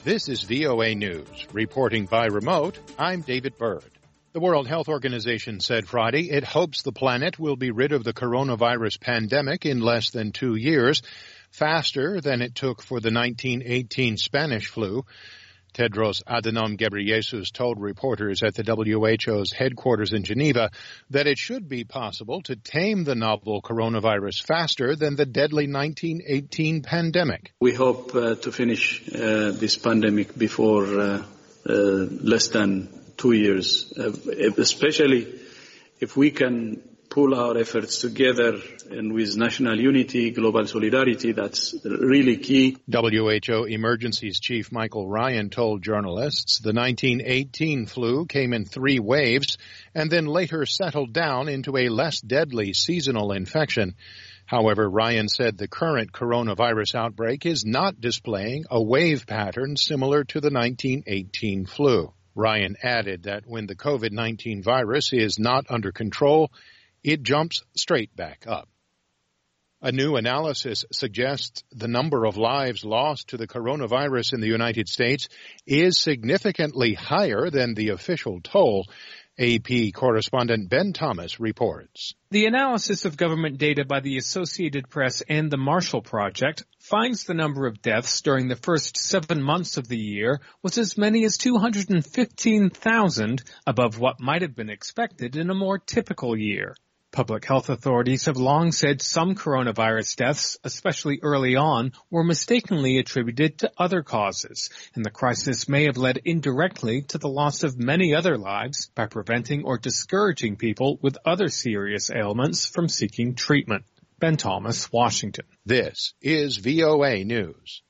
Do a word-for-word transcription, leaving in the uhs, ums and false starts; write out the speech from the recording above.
This is V O A News. Reporting by remote, I'm David Byrd. The World Health Organization said Friday it hopes the planet will be rid of the coronavirus pandemic in less than two years, faster than it took for the nineteen eighteen Spanish flu. Tedros Adhanom Ghebreyesus told reporters at the W H O's headquarters in Geneva that it should be possible to tame the novel coronavirus faster than the deadly nineteen eighteen pandemic. We hope uh, to finish uh, this pandemic before uh, uh, less than two years, uh, especially if we can pull our efforts together and with national unity, global solidarity. That's really key. W H O Emergencies Chief Michael Ryan told journalists the nineteen eighteen flu came in three waves and then later settled down into a less deadly seasonal infection. However, Ryan said the current coronavirus outbreak is not displaying a wave pattern similar to the nineteen eighteen flu. Ryan added that when the COVID nineteen virus is not under control, it jumps straight back up. A new analysis suggests the number of lives lost to the coronavirus in the United States is significantly higher than the official toll. A P correspondent Ben Thomas reports. The analysis of government data by the Associated Press and the Marshall Project finds the number of deaths during the first seven months of the year was as many as two hundred fifteen thousand, above what might have been expected in a more typical year. Public health authorities have long said some coronavirus deaths, especially early on, were mistakenly attributed to other causes, and the crisis may have led indirectly to the loss of many other lives by preventing or discouraging people with other serious ailments from seeking treatment. Ben Thomas, Washington. This is V O A News.